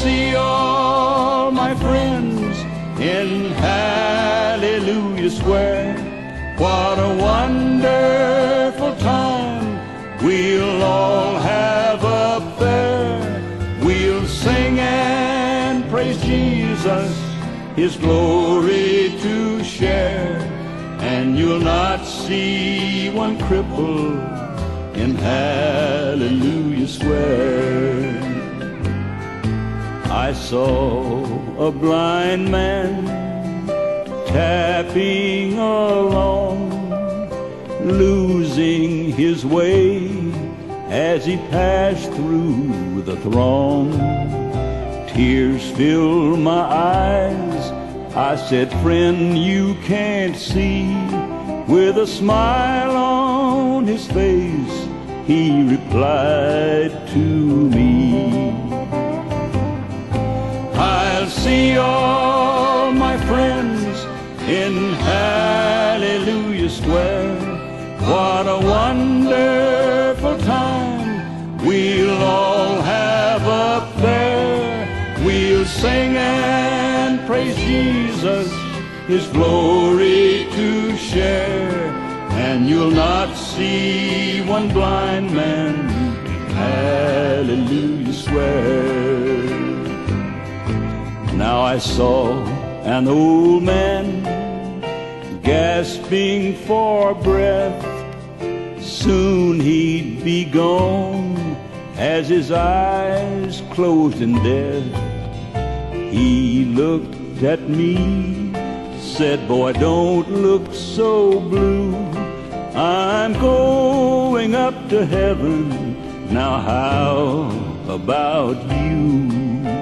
see all my friends in Hallelujah Square. What a wonderful time we'll all have up there. We'll sing and praise Jesus, His glory to share. And you'll not see one cripple in Hallelujah Square. I saw a blind man tapping along, losing his way as he passed through the throng. Tears filled my eyes. I said, friend, you can't see. With a smile on his face, he replied to me, I'll see all my friends in Hallelujah Square. What a wonderful time we'll all have up there. We'll sing and praise Jesus, His glory to share. And you'll not see one blind man in Hallelujah Square. Now I saw an old man gasping for breath. Soon he'd be gone as his eyes closed in death. He looked at me, said, boy, don't look so blue. I'm going up to heaven. Now how about you?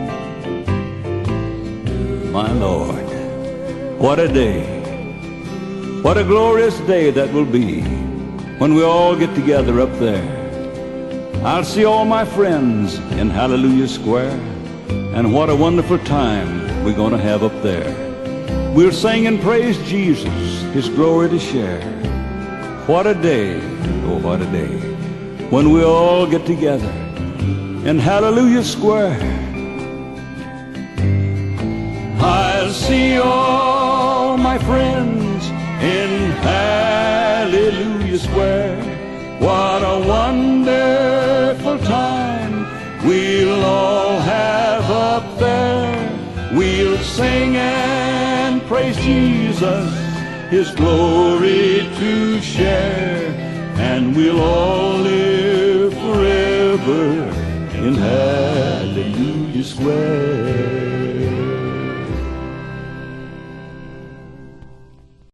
My Lord, what a day, what a glorious day that will be when we all get together up there. I'll see all my friends in Hallelujah Square, and what a wonderful time we're going to have up there. We'll sing and praise Jesus, His glory to share. What a day, oh what a day, when we all get together in Hallelujah Square. I'll see all my friends in Hallelujah Square. What a wonderful time we'll all have up there. We'll sing and praise Jesus, His glory to share. And we'll all live forever in Hallelujah Square.